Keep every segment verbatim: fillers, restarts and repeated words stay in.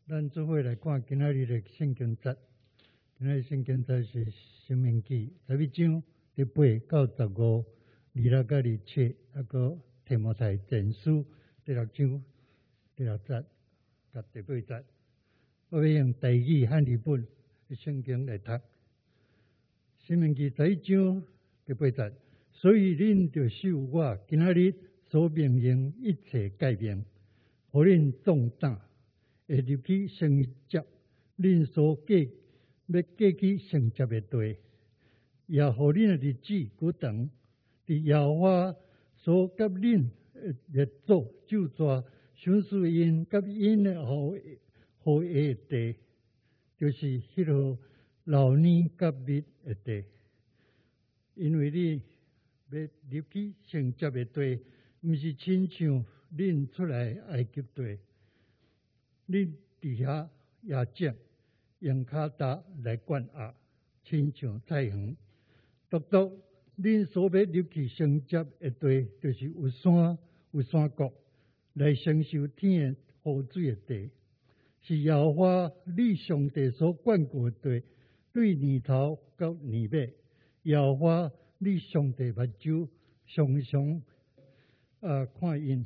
咱做伙来看今仔日的圣经节。今仔日圣经节是《申命记》十一章第八到十五、二六到二七，还个提摩太前书第六章第六节甲第八节。我要用台语和日本的圣经来读《申命记》十一章第八节。所以恁就受我今仔日所命令一切诫命，互恁壮胆，会入去承接恁所过要过去承接的地，也互恁的日子久长。伫耶和华所甲恁列祖就抓赏赐因甲因的后后裔的地，就是迄号老年甲密的地，因为你要入去承接的地，毋是亲像恁出来埃及地，恁伫遐也种用骹踏来灌压，亲像菜园。独独恁所要入去承接的地，就是有山有山谷，来承受天的雨水的地，是耶和华你上帝所管过的地，对年头到年尾，耶和华你上帝目睭常常啊看因。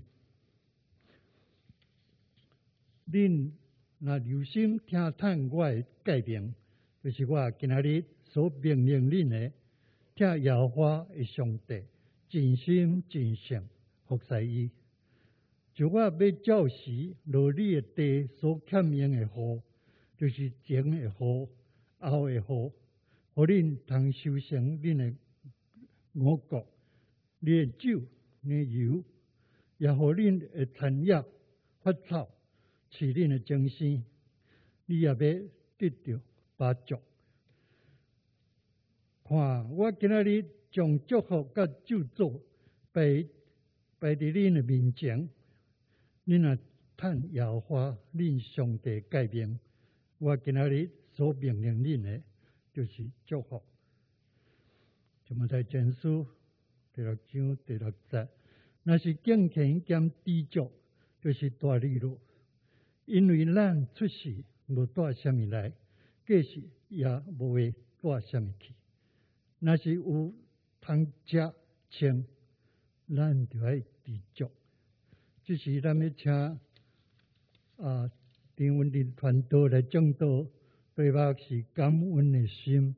恁若留心听探我的诫命，就是我今仔日所命令恁的，听耶和华的上帝尽心尽性服侍伊。就我要照时落你的地所欠用的雨，就是前的雨、后的雨，互恁通收成恁的五谷、你的酒、你的油，也互恁的产业发草，饲恁的精生。你也要得到巴祝。看，我今仔日将祝福甲咒诅摆摆伫恁的面前，恁若趁耶和华恁上帝诫命，我今仔日所命令恁的，就是祝福。提摩太前书第六章第六节，若是敬虔兼知足，就是大利禄。因为咱出世无带什么来，过世也无会带什么去。若是有通食穿，咱就爱知足。这是咱要请啊张文林传道来讲道，题目是感恩的心。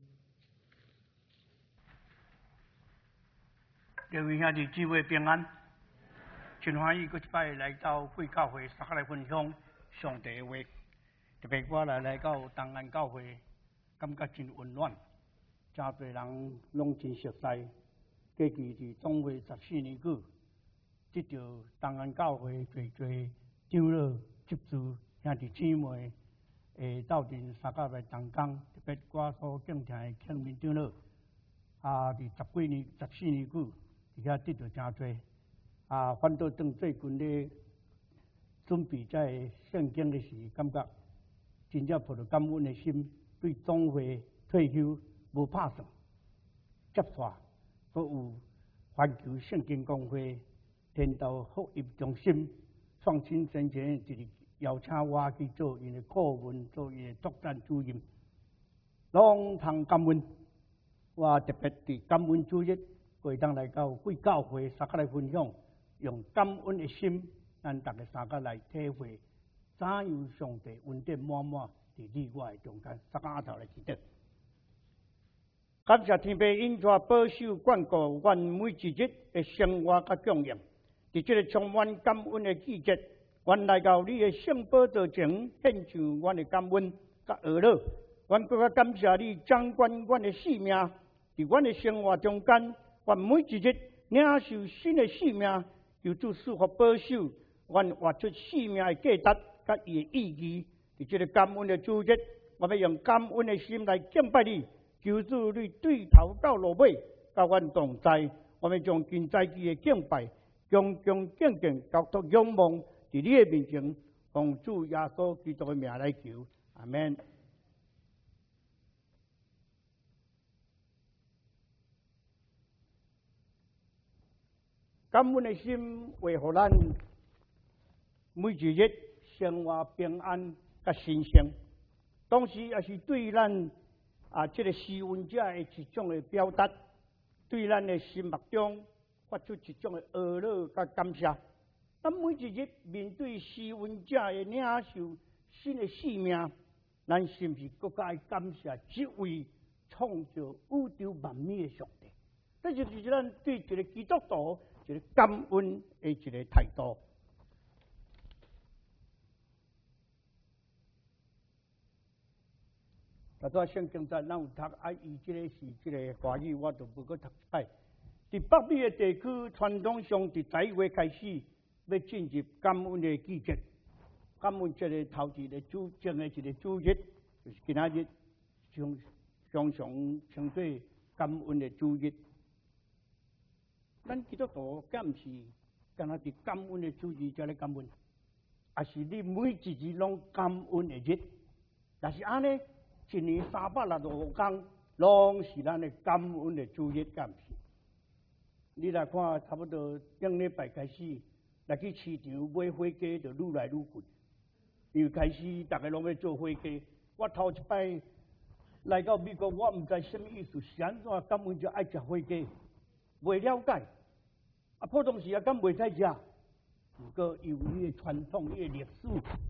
各位兄弟姊妹平安，真欢喜，搁一摆来到贵教会，大家来分享上帝的话。特别我来来到东安教会，感觉真温暖。真侪人拢真熟悉。过去伫总会十四年久，得到东安教会侪侪长老接助兄弟姊妹，会斗阵三甲来同工。特别我所敬听的庆民长老，啊，伫十几年、十四年久，伫遐得到真侪。啊，反倒当最近咧准备在圣经的时，感觉真正抱着感恩的心，对总会退休无拍算，接续都有环球圣经公会天道福音中心创新先生就是邀请我去做因的顾问，做因的作战主任，拢通感恩。我特别伫感恩主日会当来到贵教会，三甲来分享，用感恩的心，咱大家三甲来体会，怎样上帝恩典满满伫你我的中间，三甲头来祈祷。感谢天父因带保守眷顾阮每一日的生活甲供应。伫这个充满感恩的季节，阮来到你的圣宝座前，献上阮的感恩甲懊恼。阮更加感谢你掌管阮的性命，伫阮的生活中间，阮每一日领受新的性命，求主赐福保守，阮活出性命的价值甲伊的意义。伫这个感恩的主日，我要用感恩的心来敬拜你。求主你对头到落尾，甲阮同在，我们将近在地的敬拜，恭恭敬敬交托仰望，伫你的面前，奉主耶稣基督的名来求，阿门。感恩的心，为互咱每一日生活平安甲新鲜，同时也是对咱啊这个施恩者的一种的表达，对咱的心目中发出一种的懊恼甲感谢。咱每一日面对施恩者的领受新的生命，咱是不是更加爱感谢这位创造宇宙万物的上帝？这就是咱对一个基督徒一个感恩的一个态度。大多圣经在咱有读，啊，伊这个是这个华语，我就无去读解。伫北美的地区，传统上伫十一月开始要进入感恩的季节。感恩节的头一个主正的一个主日，就是今仔日常常常称作感恩的主日。咱基督徒敢毋是敢若伫感恩的主日才咧感恩，也是你每一日拢感恩的日。但是安尼，一年三百六十五天，拢是咱的感恩的主日，敢毋是？你来看，差不多顶礼拜开始，来去市场买火鸡，就愈来愈贵。因为开始大家拢要做火鸡，我头一摆来到美国，我毋知什么意思，是安怎感恩就爱食火鸡，袂了解。啊，普通时啊，敢袂使食，不过有伊的传统，伊的历史。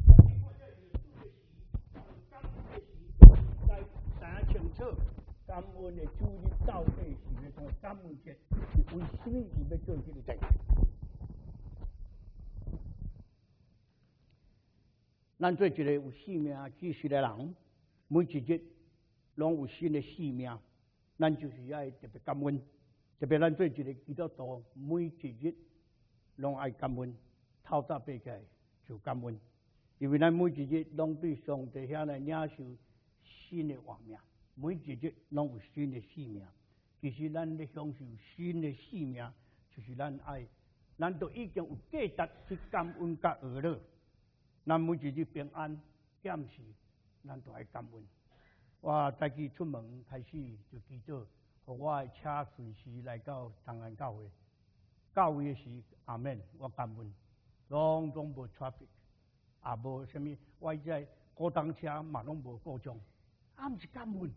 知影清楚，感恩的主日到底是咧做感恩节，是为什么伊要做这个代志？咱做一个有生命知识的人，每一日拢有新的生命，咱就是爱特别感恩。特别咱做一个基督徒，每一日拢爱感恩，透早爬起来就感恩，因为咱每一日拢对上帝遐来领受新的活命，每一日拢有新的生命。其实咱咧享受新的生命，就是咱爱，咱都已经有价值去感恩甲娱乐。咱每一日平安，暂时咱都爱感恩。我早起出门开始就祈祷，互我的车随时来到东安教会。到位的时，阿门，我感恩，拢拢无 traffic， 也无什么，我这高档车嘛拢无故障，啊，毋是感恩。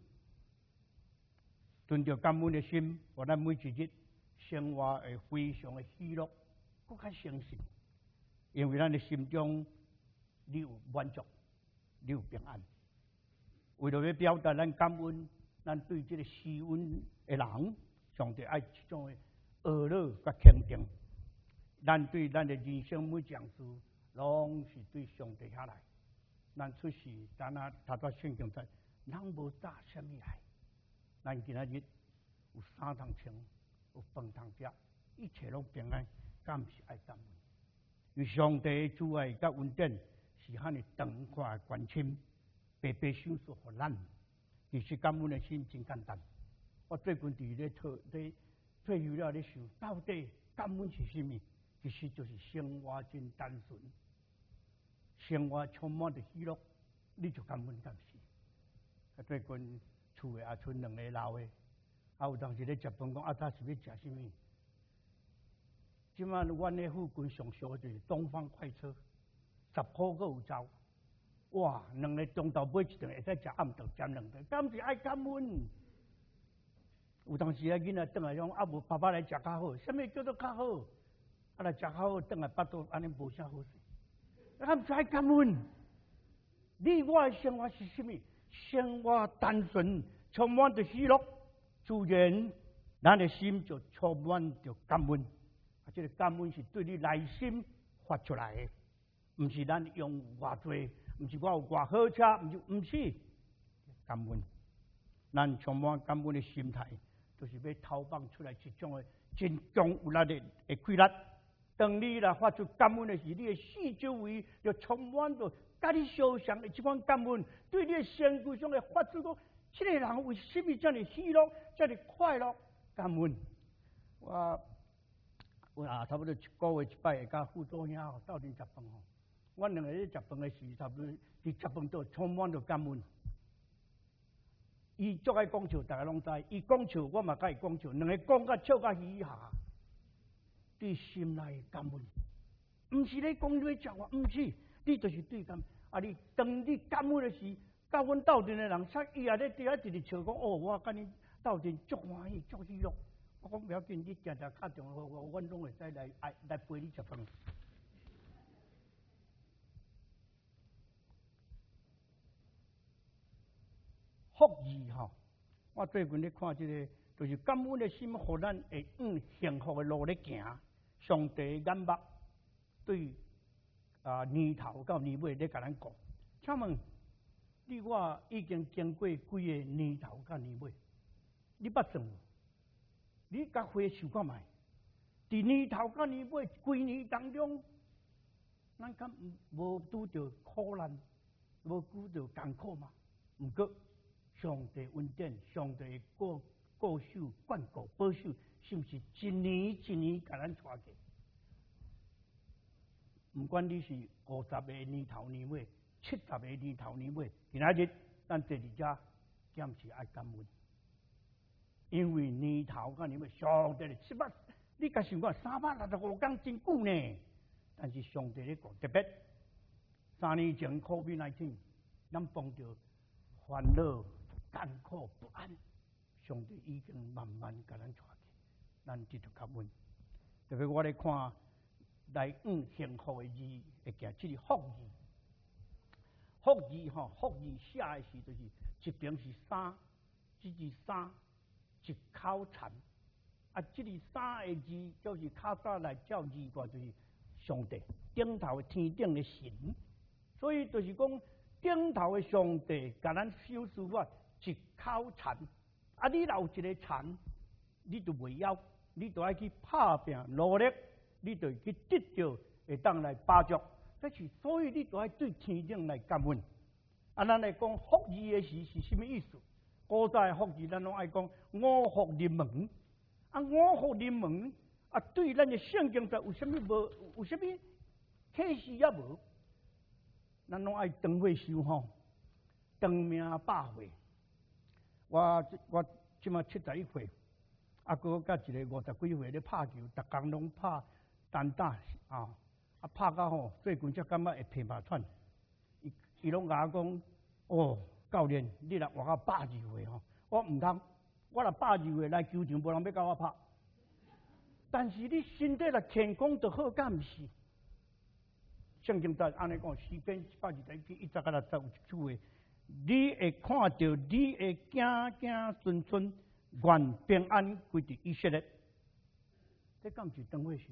存着感恩的心，互咱每一日生活会非常的喜乐，更较诚实，因为咱的心中你有满足，你有平安。为了要表达咱感恩，咱对这个施恩的人，上帝爱这种的娱乐甲肯定。咱对咱的人生每件事，拢是对上帝遐来。咱出世，咱啊读到圣经在，咱无带什么来。咱今仔日有衫通穿，有饭通食，一切拢平安，敢是爱感恩。因为上帝主爱甲恩典是遐尼长阔的关心，白白赏赐互咱。其实感恩的心真简单。我最近伫咧讨咧退休了咧想，到底感恩是甚么？其实就是生活真单纯，生活充满着喜乐，你就感恩，敢是？啊，最近厝诶也剩两个老诶，啊有当时咧食饭讲啊，他是要食什么？即摆阮咧附近上小就是东方快车，十箍个有走。哇，两个中昼买一顿，会使食暗顿占两顿，敢是爱感恩。有当时啊，囡仔转来讲啊，无爸爸来食较好，什么叫做较好？啊来食较好，转来巴肚安尼无啥好势，敢是爱感恩。你我的生活是什么？生活单纯，充满着喜乐，自然咱的心就充满着感恩。啊，这个感恩是对你内心发出来的，唔是咱用偌济，唔是我有偌好车，唔是唔是感恩。咱充满感恩的心态，就是要投放出来一种的真强有力的的规律。当你来发出感恩的时，你的四周围就充满着甲你相像的这款感恩，对你的身躯上的发出讲，这个人为什么这么喜乐，这么快乐？感恩。我我啊，差不多一个月一摆会甲副组兄吼斗阵食饭吼。我两个咧食饭的时，差不多伫食饭都充满着感恩。伊足爱讲笑，大家拢知；伊讲笑，我嘛甲伊讲笑，两个讲甲笑甲嘻嘻哈哈。对心内感恩，毋是咧讲你讲话，毋是， 你就是对感啊！你当你感恩的时，甲阮斗阵的人，煞伊也咧伫遐一直笑讲哦，我甲你斗阵足欢喜足喜乐。我讲不要紧，你常常敲电话，我阮拢会使来来来陪你食饭。福字吼，我最近咧看即、這个，就是感恩的心，互咱会往幸福的路咧行。上帝眼目对啊年头到年尾咧甲咱讲，请问你我已经经过几个年头到年尾，你捌算无？你甲回想看卖，伫年头到年尾规年当中，咱敢无拄着苦难，无拄着艰苦吗？毋过。上帝恩典，上帝顾顾守、眷顾、保守，是毋是一年一年甲咱带过？毋管你是五十个年头年尾、七十个年头年尾，今仔日咱坐伫遮，检是爱感恩，因为年头甲年尾，上帝七百，你甲想看三百六十五天真久呢，但是上帝咧讲特别，三年前 COVID 十九， 咱碰到烦恼。艰苦不安，上帝已经慢慢甲咱带去，咱值得感恩。特别我咧看来往幸福的字，会行即个福字。福字吼，福字写的时就是一边是三，即字三，一口田。啊，即个三个字就是卡早来照字卦，就是上帝顶头天顶的神，所以就是讲顶头的上帝甲咱修书法。一口田，啊！你若有一个田，你就袂晓，你就爱去打拼努力，你就去得到会当来巴足。这是所以你就爱对天顶来感恩。啊，咱来讲福字的时是什么意思？古早福字咱拢爱讲五福临门，啊五福临门啊，对咱的圣经上有啥物无？有啥物启示也无？咱拢爱长岁寿吼，长命百岁。我我即马七十一岁，啊，哥甲一个五十几岁咧拍球，逐工拢拍单打啊，啊拍到吼，最近才感觉会皮麻喘。伊伊拢甲我讲，哦，教练，你若活到百二岁吼，我毋通，我若百二岁来球场，无人要甲我拍。但是你身体若健康就好，敢毋是？圣经在安尼讲，诗篇一百二十一篇一十到六十有一句话。你会看到，你会行行顺顺，愿平安归伫以色列。这敢是长岁寿？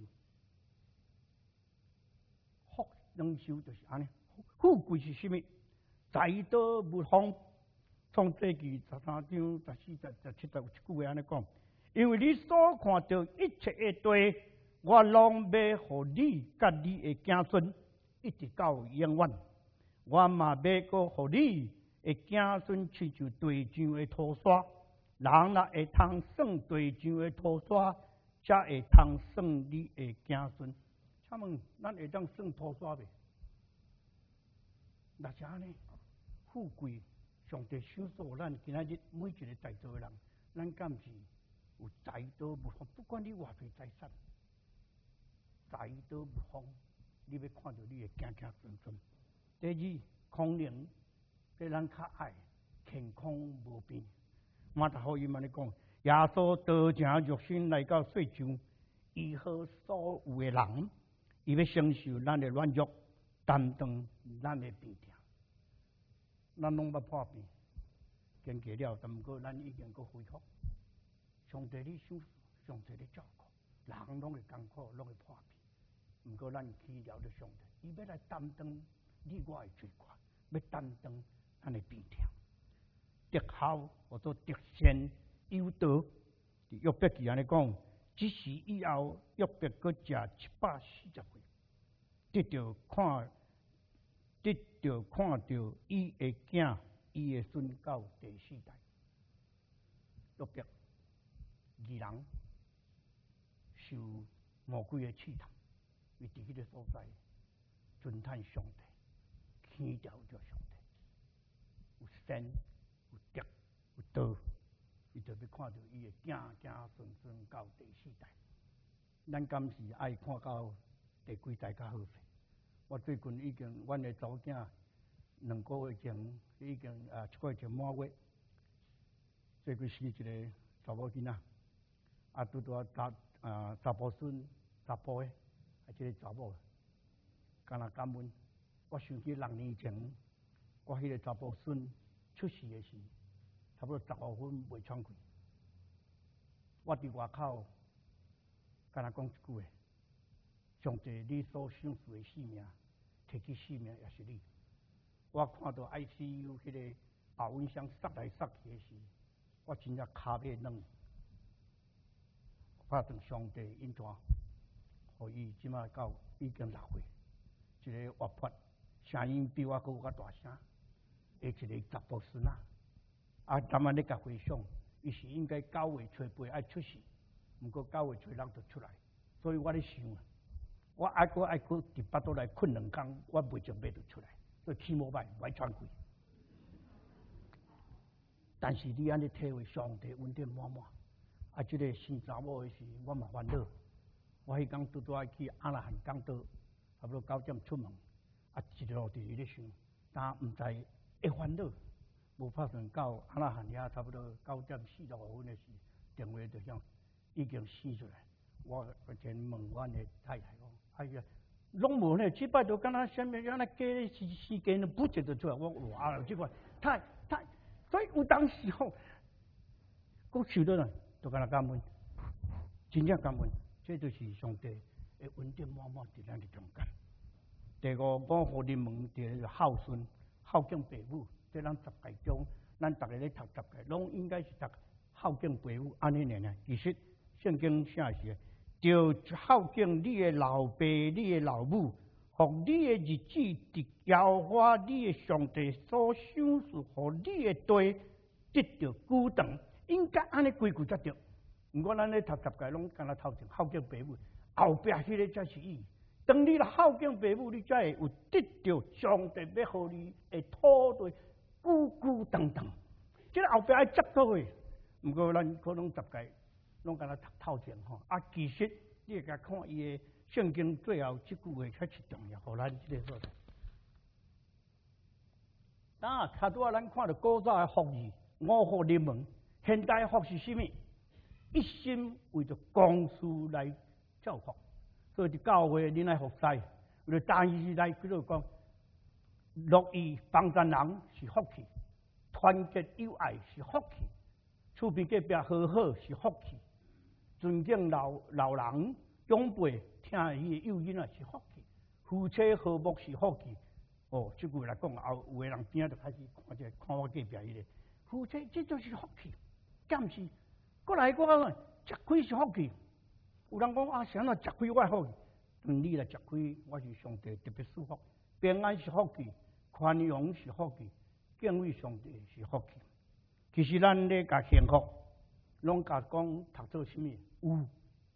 福长寿就是安尼。富贵是什么？财多无方。创世纪十三章十四、十、十七、十有一句话安尼讲：因为你所看到一切的地，我拢要互你甲你的子孙，一直到永远。我嘛要个互你。会子孙亲像地上的土沙，人若会通算地上的土沙，才会通算你的子孙。请问，咱会当算土沙未？若是安尼，富贵上帝享受咱今仔日每一个在座的人，咱敢是有财多无方？不管你偌侪财产，财多无方，你要看到你的子子孙孙。第二，空灵。对咱较爱健康无病，马太福音安尼讲，耶稣道成肉身来到世上，医好所有的人，伊要承受咱的软弱，担当咱的病痛。咱拢捌破病，经过了，但毋过咱已经搁恢复。上帝咧享受，上帝咧照顾，人拢会艰苦，拢会破病。毋过咱去了了上帝，伊要来担当你我的罪过，要担当。咱的病痛，德孝或者德善有道，约伯记安尼讲，即时以后，约伯搁食七百四十岁，得到看，得到看到伊的囝，伊的孙到第四代。约伯二人受魔鬼的试探，伊伫迄个所在尊叹上帝，听调着上帝。有善、有德、有道，伊就要看到伊的子子孙孙到第四代。咱敢是爱看到第几代较好势？ 我最近已经，阮的查某囝两个月前已经啊，一个月前满月，做过生一个查某囡仔，啊，拄拄啊查啊查甫孙、查甫的，啊，一个查某，敢若感恩。我想起六年前，我迄个查甫孙出世的时，差不多十五分袂喘气。我伫外口，敢若讲一句话：上帝，你所赏赐的性命，摕去性命也是你。我看到 I C U 迄个保温箱塞来塞去的时，我真正骹尾软。拍断上帝引带，互伊即马到已经六岁，一个活泼，声音比我佫较大声，的一个查甫孙仔。啊，昨晚咧甲回想，伊是应该九月初八爱出世，毋过九月初六就出来，所以我咧想，我爱佫爱佫伫巴肚内困两工，我袂就袂就出来，所以起码歹袂喘气。但是你安尼体会上帝恩典满满，啊，即、这个生查某的时，我嘛烦恼。我迄天拄拄爱去阿拉罕港岛，差不多九点出门，啊，一路伫咧想，但毋知会烦恼。无拍算到阿拉罕遐，差不多九点四十五分的时，电话就响，已经生出来。我前问阮的太太讲：“哎呀，拢无呢，即摆都敢若啥物，敢若加时时间都不觉得出来。”我哇，即个太太，所以有当时候，我受到呢，就敢若感恩，真正感恩，这就是上帝的恩典满满伫咱的中间。第五，我互你问第孝顺、孝敬父母。这咱十诫中，咱逐个咧读十诫，拢应该是读孝敬父母安尼念呢。其实圣经写是，就孝敬你的老爸、你的老母，互你的日子伫耶和华你的上帝所赏赐，互你的地得到久长，应该安尼规矩才对。毋过咱咧读十诫，拢干那头前孝敬父母，后壁迄个才是伊。当你来孝敬父母，你才会有得到上帝要互你的土地。久久长长，即个后壁爱接倒去。毋过咱可能十届拢敢若读透前吼。啊，其实你甲看伊的圣经最后即句话才是重要，互咱即个所在。啊，差拄啊，咱看到古早的福字，我互你问，现代福是啥物？一心为着公事来造福，所以伫教会恁爱服侍，为着大意来叫做讲。乐意帮助人是福气，团结友爱是福气，厝边隔壁和好是福气，尊敬老老人长辈，听伊的幼囡仔是福气，夫妻和睦是福气。哦，即句来讲，后有个人边仔就开始看者，看我隔壁伊个夫妻，这就是福气。暂时过来我讲，食亏是福气。有人讲啊，啥人食亏我福气？嗯，你来食亏，我是上帝特别祝福。平安是福气。宽容是福气，敬畏上帝是福气。其实咱咧甲幸福，拢甲讲读做啥物？有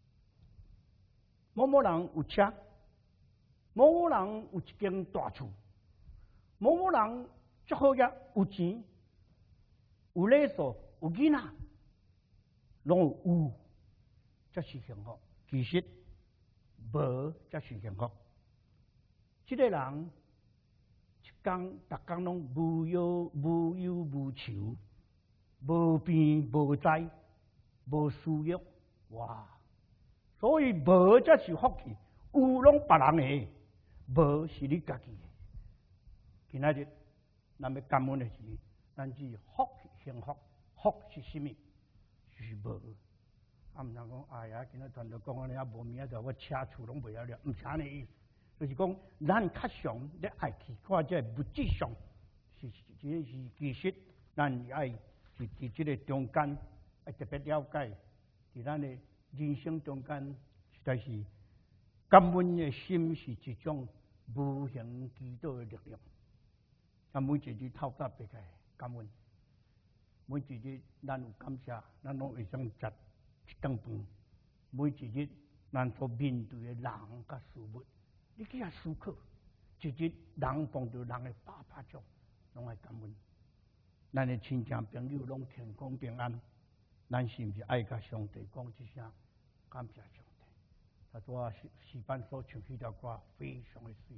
某某人有车，某某人有一间大厝，某某人足好个有钱，有礼数，有囡仔，拢有有，才是幸福。其实无才是幸福。即、这个人。工逐工拢无忧无忧无愁，无病无灾，无私欲，哇！所以无才是福气，有拢别人的，无是你家己的。今仔日咱要感恩的是，咱是福幸福，福是啥物？就是无。啊，毋通讲，哎呀，今仔传道讲安尼啊，无明仔载我车厝拢袂了了，毋是安尼意思。就是讲，咱较常咧爱去看这物质上，是是是其实咱爱是伫即个中间，爱特别了解，伫咱的人生中间，实在是感恩的心是一种无形基督的力量。啊，每一日透早白开感恩，每一日咱有感谢，咱拢会想食一顿饭。每一日咱所面对的人甲事物。你去遐思考，一日人碰到人的百百种，拢爱感恩。咱的亲戚朋友拢健康平安，咱是毋是爱甲上帝讲一声感谢上帝？他说诗班所唱迄条歌非常的水，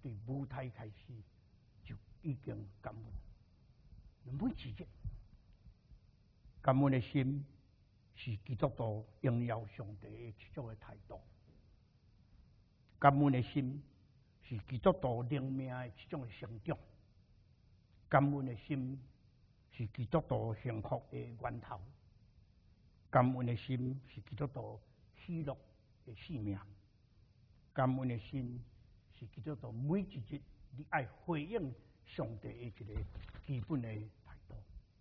对舞台开始就已经感恩。每一日感恩的心是基督徒荣耀上帝的一种的态度，感恩的心是基督徒灵命的一种的成长，感恩的心是基督徒幸福的源头，感恩的心是基督徒喜乐的使命，感恩的心是基督徒每一日你爱回应上帝的一个基本的态度。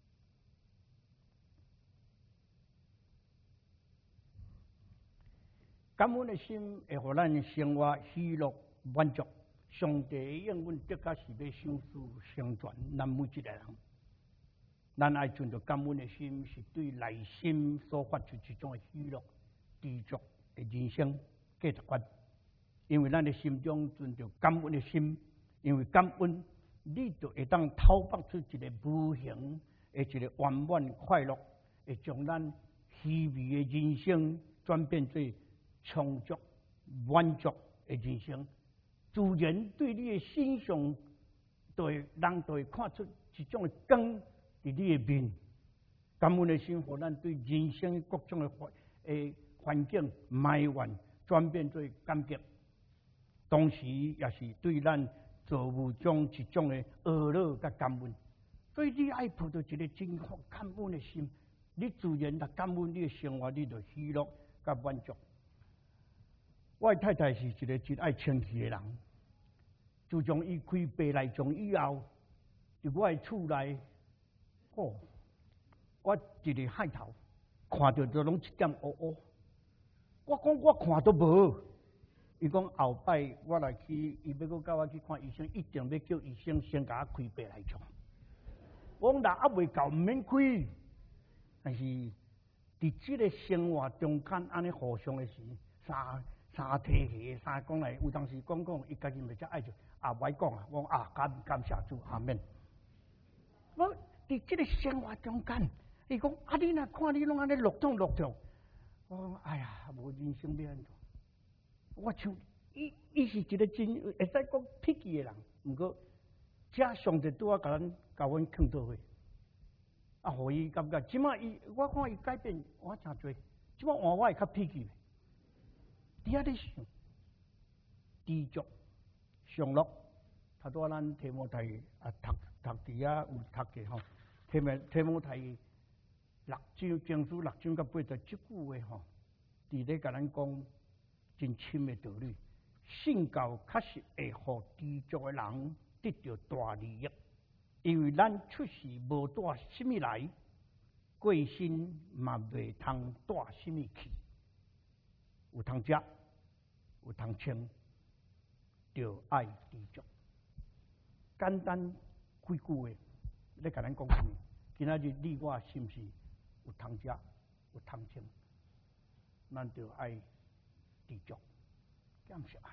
感恩的心会互咱生活喜乐满足。上帝的应允的确是要享受成全咱每一个人。咱爱存着感恩的心，是对内心所发出一种的喜乐、知足的人生价值观。因为咱的心中存着感恩的心，因为感恩，你就会当透发出一个无形的一个圆满快乐，会将咱虚伪的人生转变做充足、满足的人生。自然对你的心上，对人就会看出一种的光伫你的面。感恩的心，互咱对人生各种的环诶环境埋怨转变做感激，同时也是对咱造物中一种的懊恼甲感恩。所以你爱抱着一个真感恩的心，你自然来感恩你的生活，你就喜乐甲满足。我的太太是一个真爱清气的人。自从伊开白内障以后，伫我的厝内，哦，我一个海头看到就拢一点乌乌。我讲我看都无，伊讲后摆我来去，伊要搁叫我去看医生，一定要叫医生先甲我开白内障。我讲若还未到，毋免开。但是伫即个生活中间，安尼互相的时，三三体系，三讲来，有当时讲讲，伊家己咪才爱就啊，歹讲啊，我啊感感谢主，阿免。我伫即个生活中间，伊讲啊，你若看你拢安尼落痛落痛，我讲哎呀，无人生要安怎？我像伊，伊是一个真会使讲脾气的人，毋过这上帝拄啊，甲咱甲阮劝倒去，啊，互伊感觉，即马伊，我看伊改变我诚侪，即马换我会较脾气。伫遐咧想，知足、上乐，他拄咱提摩太啊读读伫遐有读过吼，提摩提摩太六章经书六章甲八章即句话吼，伫咧甲咱讲真深的道理。信教确实会互知足的人得到大利益，因为咱出世无带什么来，过身嘛袂通带什么去。有通食，有通穿，就爱知足。简单几句话，咧甲咱讲什么？今仔日你我是毋是有通食，有通穿？咱就爱知足，咁是安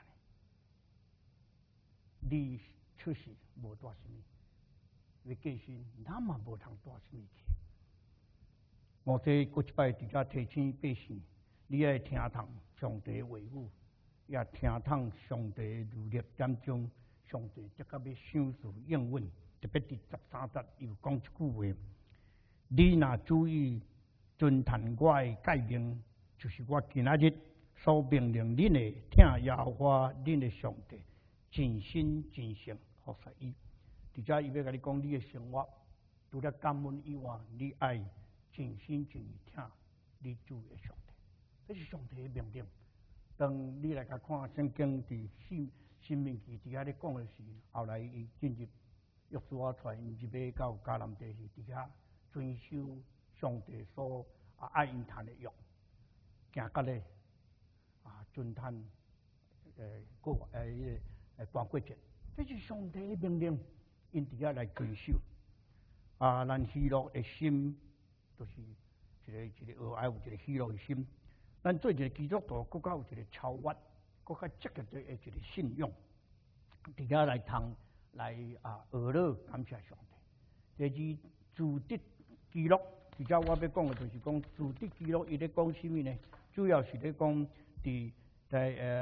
尼。你出世无带什么，你过身咱嘛无通带什么去。我这过一摆伫遮提醒百姓。你爱听从上帝的话语，也听从上帝的如力点中，上帝即刻要享受应允。特别第十三节又讲一句话：你若注意遵从我的诫命，就是我今仔日所命令恁的，听耶和华恁的上帝，尽心尽性服侍伊。伫遮伊要甲你讲，你的生活除了感恩以外，你爱尽心尽意听你主的上帝。这是上帝的命令。当你来甲看圣经伫新新命记伫遐咧讲的时，后来伊进入约书亚带因入去到迦南地是伫遐遵守上帝所啊爱因谈的约，行到咧啊遵谈诶过诶诶光过节，这是上帝的命令，因伫遐来遵守。啊，咱喜乐的心，就是一个一个爱有一个喜乐的心。咱做一个基督徒，更加有一个超越，更加积极的一个信仰，伫遐来通来啊学乐感谢上帝。第二，自得基督，而家我要讲的就是讲自得基督，伊咧讲什么呢？主要是咧讲伫在呃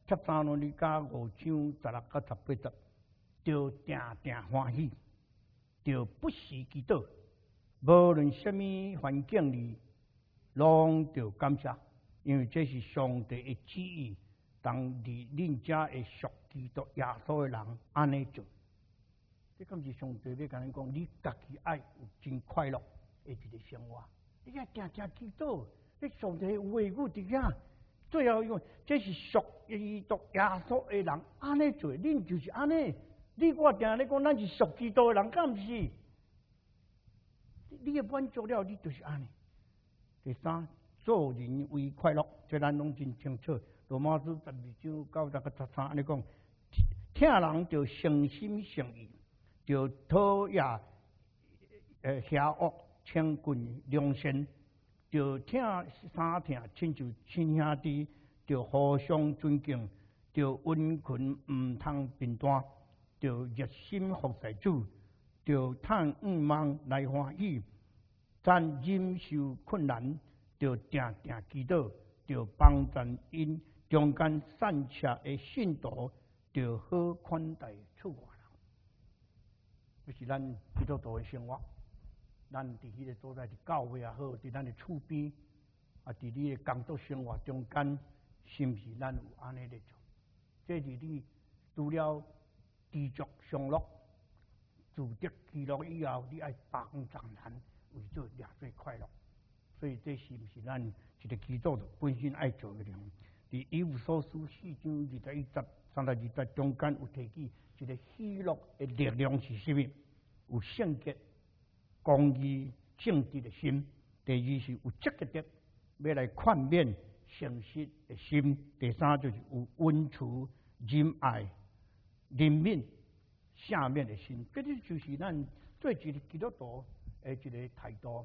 七三农历甲五章十六到十八节，就定定欢喜，就不时祈祷，无论什么环境里，拢就感谢，因为这是上帝的旨意。当伫恁遮会属基督耶稣的人安尼做，这敢是上帝要甲咱讲，你家己爱有真快乐的一个生活。你要定定祈祷，你上帝的话语伫遐。最后用，这是属基督耶稣的人安尼做，恁就是安尼。你我定咧讲，咱是属基督的人，敢毋是？你也满足了，你就是安尼。第三，做人为快乐，这咱拢真清楚。罗马书十二章九十个十三安尼讲，听人就诚心诚意，就讨厌呃邪恶，亲近良善，就听三听，亲像亲兄弟，就互相尊敬，就温群毋通贫惰，就热心服侍主，就趁五忙来欢喜，咱忍受困难，就定定祈祷，就帮助因。中间散下的信徒，就好款待出外人。这是咱基督徒的生活。咱伫迄个所在，伫教会也好，伫咱的厝边，啊，伫你的工作生活中间，是毋是咱有安尼咧做？这是你除了知足常乐、自得其乐以后，你爱帮助人，为做掠做快乐。所以这是毋是咱一个基督徒本身爱做的量？伫以弗所书四章二十一节、三十二节中间有提及一个喜乐的力量是什么？有圣洁、公义、正直的心；第二是有积极的，要来劝勉、诚实的心；第三就是有温慈、仁爱、怜悯、赦免的心。这啲就是咱做一个基督徒的一个态度。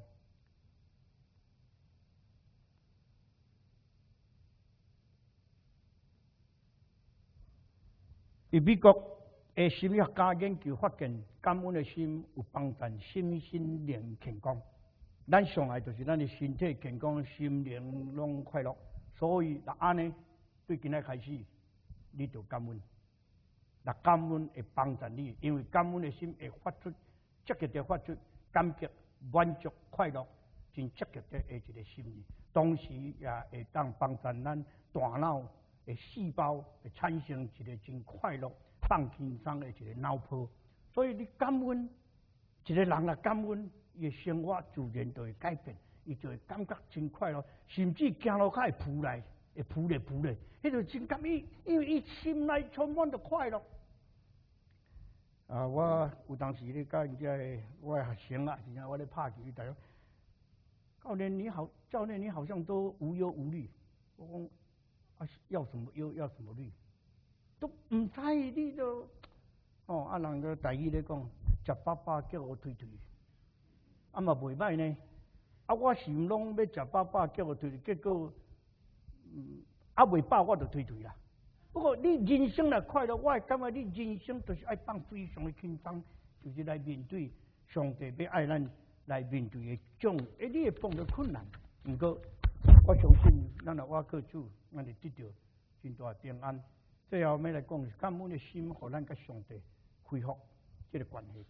伫美国的心理学家研究发现，感恩的心有帮助身心灵健康。咱上来就是咱的身体健康，心灵拢快乐。所以，若安尼，对今仔开始，你就感恩。若感恩会帮助你，因为感恩的心会发出积极的发出感激、满足、快乐，真积极的一个心理。同时，也会当帮助咱大脑的细胞会产生一个真快乐、放轻松的一个脑波。所以你感恩，一个人若感恩，伊的生活自然就会改变，伊就会感觉真快乐，甚至行路较会扑来，会扑咧扑咧，迄就真感伊，因为伊心内充满着快乐。啊，我有当时咧甲人家的我的学生啊，是啊，我咧拍球，大家教练你好，教练你好像都无忧无虑。我讲啊，要什么忧，要什么虑，都唔知你都哦，啊，人个台语咧讲，食饱饱叫我推推，啊嘛袂歹呢。啊，我是拢要食饱饱叫我推推，结果嗯啊袂饱我就推推啦。不过你人生来快乐，我会感觉你人生就是爱放非常的轻松，就是来面对上帝要爱咱来面对的种，诶，你会碰到困难，不过我相信咱若我靠主，咱会得到真大平安。最后要来讲，感恩的心，互咱甲上帝恢复这个关系。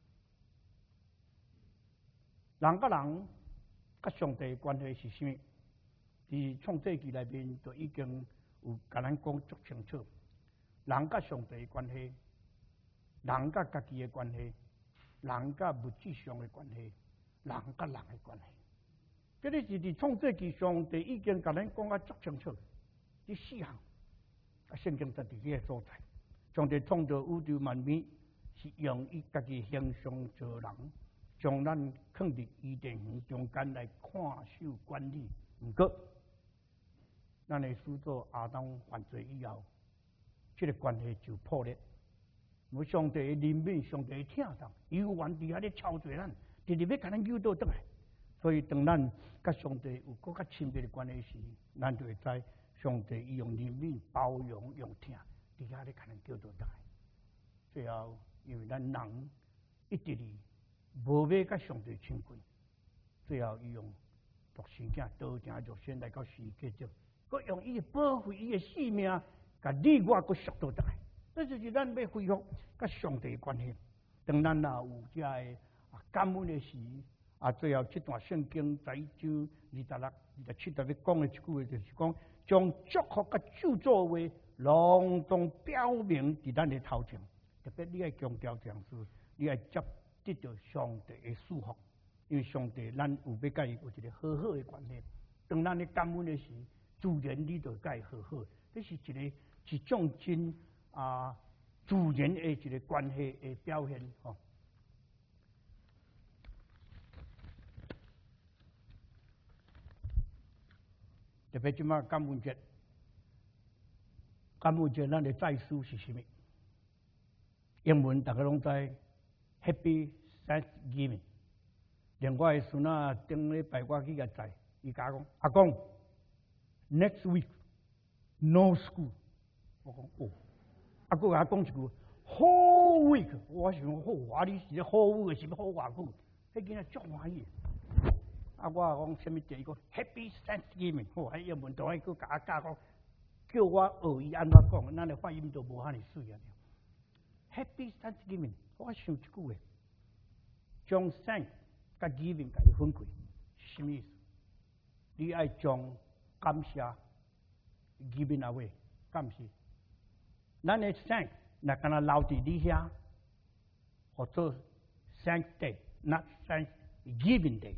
人甲人甲上帝的关系是什么？伫创世纪内面就已经有甲咱讲足清楚。人甲上帝的关系，人甲家己的关系，人甲物质上的关系，人甲人的关系。这里是伫创世纪上帝已经甲咱讲啊足清楚，这四项啊圣经就伫这个所在。上帝创造宇宙万物，是用伊家己形象造人，将咱放伫伊甸园中间来看守管理。毋过，咱的始祖亚当犯罪以后，这个关系就破裂。我上帝的怜悯，上帝的疼痛，犹原伫遐咧操作咱，直直要甲咱诱导倒来。所以，当咱甲上帝有更较亲密的关系时，咱就会知上帝伊用怜悯、包容、用疼，伫遐咧甲咱叫倒来。最后，因为咱人一直无要甲上帝亲近，最后伊用独生囝道成肉身来到世界上，佮用伊的保护、伊的性命， 甲你我搁熟到大，这就是咱要恢复甲上帝的关系。当咱若有这个啊感恩的时，啊最后这段圣经在一章二十六、二十七特别讲的一句话，就是讲将祝福甲咒诅话隆重表明伫咱的头前。特别你爱强调这样事，你爱接得到上帝的祝福，因为上帝咱有要甲伊有一个好好的关系。当咱咧感恩的时，自然你就甲伊好好。这是一个一种真啊自然的一个关系的表现吼。特别即马感恩节，感恩节咱的祭司是啥物？英文大家拢知 Happy Thanksgiving。连我的孙仔顶礼拜我去甲载，伊甲我讲：阿公 ，next week no school。我讲哦，阿哥甲我讲一句 whole week。我想好，啊你是咧好week是要好偌久？迄囡仔足欢喜。啊，我讲什么第一个 Happy Thanksgiving。好，迄英文同伊佫甲我教讲，叫我学伊安怎讲，咱的发音都无遐尼水啊。Happy Thanksgiving， 我想一句话，将 thank 甲 giving 甲伊分开，什么意思？你爱将感谢 giving away， 感谢。咱的 thank 若敢若留伫你遐，或做 thank day，not thanksgiving day。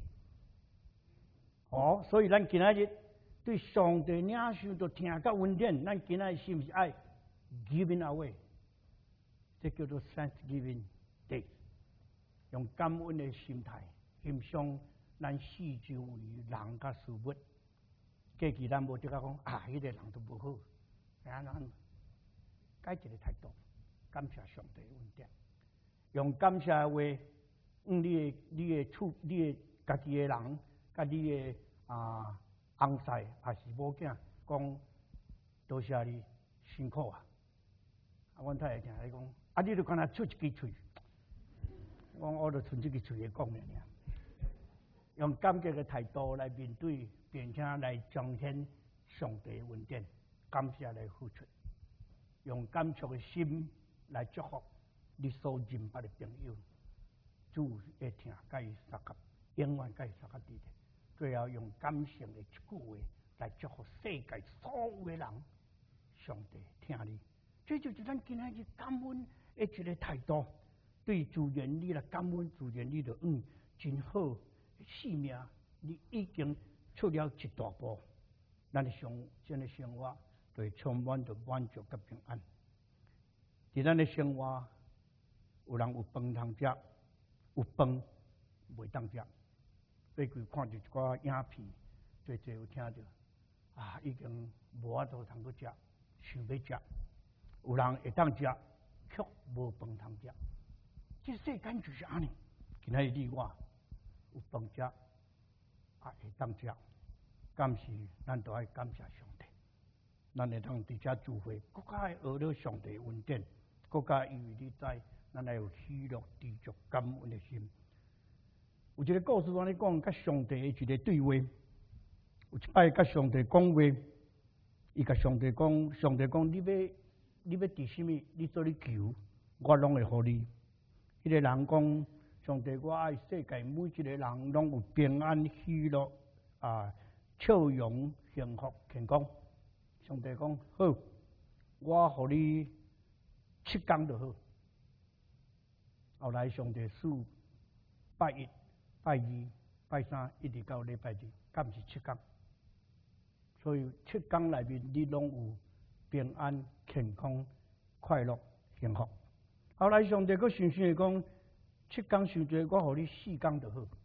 哦，所以咱今仔日对上帝领受到听到恩典，咱今仔日是毋是爱 giving away？这叫做 Thanksgiving Day， 用感恩的心态欣赏咱四周围人甲事物。过去咱无得甲讲啊，迄、那个人都无好，啊咱改一个态度，感谢上帝的恩典，用感谢的话，嗯，你的、你的处、你的家己的人，甲你的啊翁婿还是某囝，讲多谢你辛苦啊！啊，阮太太听伊讲。啊！你就干那出一支嘴，我我就剩一支嘴来讲了尔。用感激的态度来面对，并且来彰显上帝的恩典，感谢来付出，用感谢的心来祝福你所认捌的朋友，主会听，甲伊相合，永远甲伊相合伫咧。最后用感性的一句话来祝福世界所有的人，上帝听你。这就是咱今仔日感恩的一个态度，对自然你来感恩，自然你就嗯真好，性命你已经出了一大步，咱的生真的生活就会充满着满足甲平安。伫咱的生活，有人有饭通食，有饭袂当食。最近看着一寡影片，最最有听着啊，已经无法度通去食，想要食。有人会当食，却无饭通食。这世间就是安尼。今仔日你我有饭食，啊会当食，感谢咱都爱感谢上帝。咱会当伫遮聚会，更加爱学了上帝恩典，更加因为你知，咱爱有喜乐、知足、感恩的心。有一个故事安尼讲，甲上帝的一个对话。有一摆甲上帝讲话，伊甲上帝讲，上帝讲，你要。你要伫什么？你做你求，我拢会互你。迄、那个人讲，上帝，我爱世界每一个人拢有平安、喜乐啊、笑容、幸福、健康。上帝讲好，我互你七天就好。后来上帝数拜一、拜二、拜三，一直到礼拜日，敢是七天。所以七天内面，你拢有。平安、健康、快乐、幸福。后来上帝佫想想的讲，七天伤济，我互你四天就好。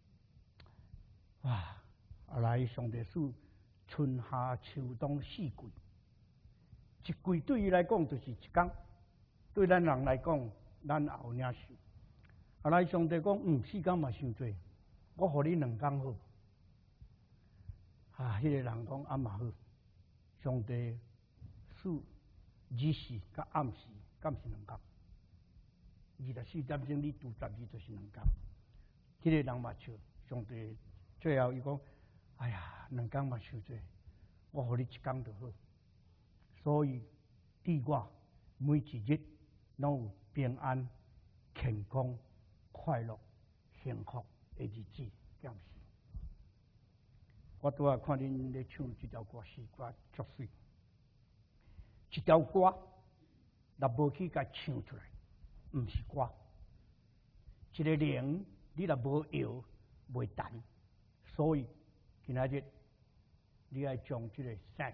哇！后来上帝数春夏秋冬四季，一季对伊来讲就是一天，对咱人来讲，咱也有领受。后来上帝讲，嗯，四天嘛伤济，我互你两天好。啊，迄、那个人讲啊嘛好，上帝。数日时甲暗时，敢是两天？二十四点钟，你拄十二就是两天。迄、那个人嘛笑，上帝最后伊讲：哎呀，两天嘛伤济，我互你一天就好。所以对我每一日拢有平安、健康、快乐、幸福的日子，敢是？我拄仔看恁咧唱这条歌，诗歌足水。一条歌，若无去甲唱出来，毋是歌。一个铃，你若无摇，袂弹。所以今仔日，你爱将这个 sense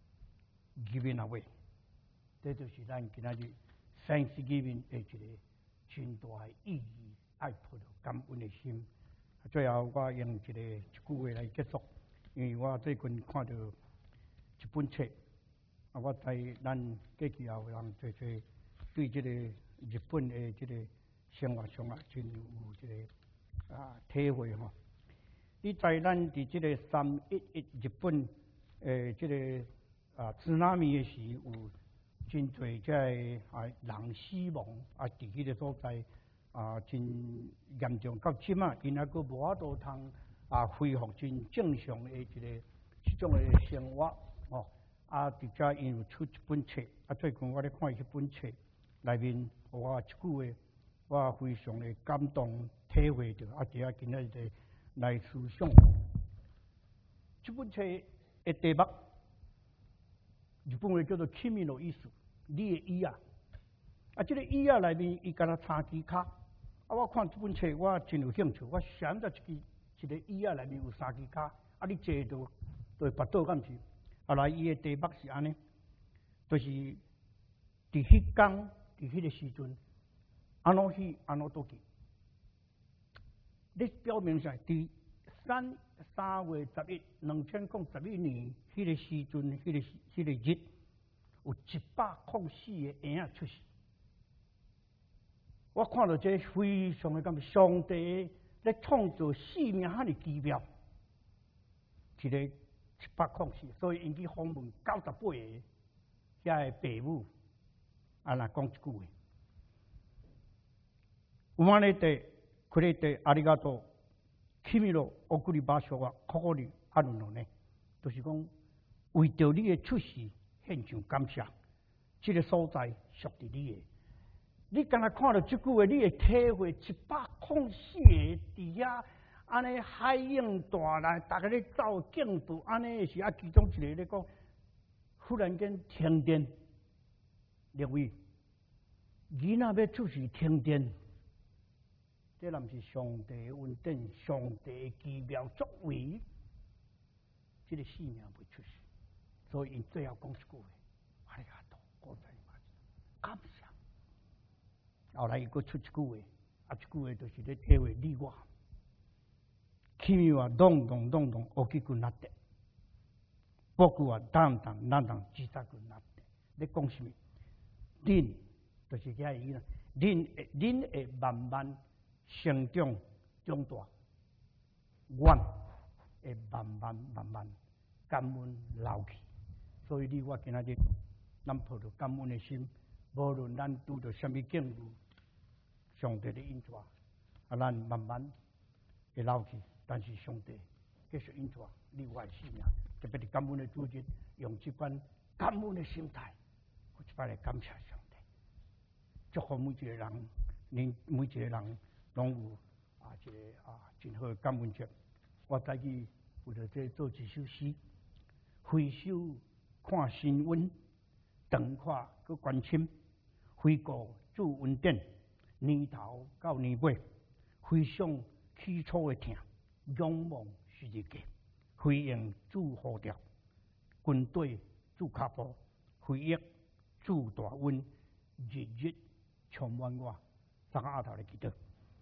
giving away， 这就是咱今仔日 Thanksgiving 的一个真大的意义，爱抱着感恩的心。最后，我用一个一句话来结束，因为我最近看到一本册。啊，我知咱过去后人侪侪对这个日本的这个生活上啊，真有这个啊体会吼。你知咱伫这个三一一日本诶，这个啊津波的时有真侪这啊人死亡啊，伫迄个所在啊真严重，到即啊因还佫无法度通啊恢复真正常的一个一种的生活哦。啊，伫遮因有出一本册，啊，最近我咧看迄本册内面，我一句话，我非常的感动，体会到，啊，伫遐今仔日来思想。这本册的题目，日本话叫做“君の意思”，你的意啊，啊，这个意啊内面，伊敢若三支卡，啊，我看这本册，我真有兴趣，我想到一支一个意啊内面有三支卡，啊，你坐到就会巴倒敢是？后来伊的题目是安尼，就是伫迄天，伫迄个时阵，安怎去安怎倒去。你表明啥？伫三三月十一，两千零十一年迄个时阵，迄个迄个日，有一百零四个婴仔出世。我看到这非常的感觉，上帝咧创造生命遐尼奇妙，一个。一百零四，所以因去访问九十八个遐个父母，啊，来讲一句话。生まれてくれてありがとう。君の送り場所はここにあるのね。就是讲，为着你的出世献上感谢，这个所在属于你的。你刚才看到这句话，你会体会一百零四个伫遐。安尼海涌大来，大家咧走竞步，安尼是啊，其中一个咧讲，忽然间停电，两位囡仔要出去停电，这若毋是上帝的恩典，上帝的奇妙作为，这个性命袂出世。所以因最后讲一句话：阿里嘎多，我在感谢。后来伊佫出一句话，啊，一句话就是咧体会你我。君はどんどんどんどん大きくなって、僕はだんだんだんだん小さくなって。你讲什么？恁就是遐意思，恁恁会慢慢成长长大，我会慢慢慢慢感恩老去。所以你我今仔日，咱抱着感恩的心，无论咱拄着什么境遇，上帝的恩助，啊，咱慢慢会老去。但是上帝继续引带你我的生命，特别是感恩的主日，用这款感恩的心态，一摆来感谢上帝，祝福每一个人，恁每一个人拢有啊一个啊真好的感恩节。我再去为了这做一首诗，回首看新闻，长看去关心，回顾主恩典，年头到年尾，回想起初的疼。仰望是日记，回应主呼召，军队主脚步，回忆主大恩，日日充满我。三个阿头来祈祷。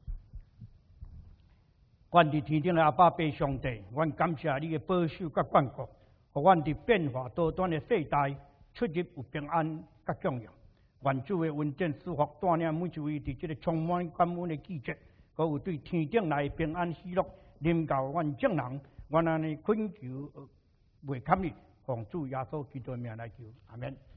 愿伫天顶的阿爸爸上帝，阮感谢你的保守甲眷顾，互阮伫变化多端的世代出入有平安甲供养。愿主的恩典赐福带领每一位伫这个充满感恩的季节，搁有对天顶来平安喜乐。临到阮众人，阮安尼恳求，袂堪你，奉主耶稣基督的名来求，阿免。